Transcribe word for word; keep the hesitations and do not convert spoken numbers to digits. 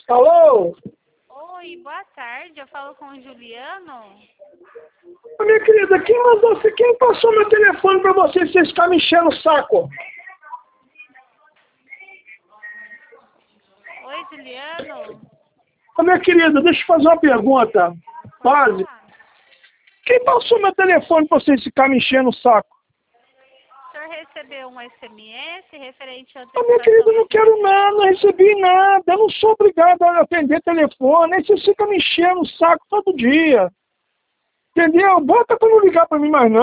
Alô? Oi, boa tarde. Eu falo com o Juliano. Ô, minha querida, quem mandou, quem passou meu telefone pra você e você ficar me enchendo o saco? Oi, Juliano. Ô, minha querida, deixa eu fazer uma pergunta. Pode Base. falar. Quem passou meu telefone pra você ficar me enchendo o saco? O senhor recebeu um S M S referente à Ô, minha querida, eu não quero nada, não recebi nada. Eu não sou obrigado a atender telefone. Aí você fica me enchendo o saco todo dia. Entendeu? Bota pra não ligar pra mim mais não.